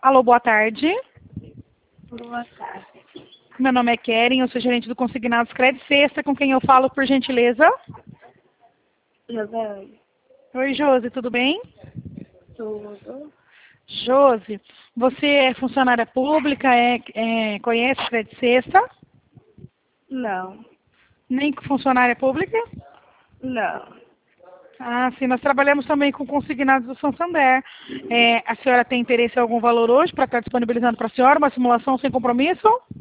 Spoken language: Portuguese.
Alô, boa tarde. Boa tarde. Meu nome é Keren, eu sou gerente do Consignados Crédito Sexta, com quem eu falo, por gentileza? José, Oi, Josi, tudo bem? tudo? Josi, você é funcionária pública, conhece o Crédito Sexta? Não. Nem funcionária pública? Não. Ah, sim, nós trabalhamos também com consignados do Santander. A senhora tem interesse em algum valor hoje para estar disponibilizando para a senhora uma simulação sem compromisso?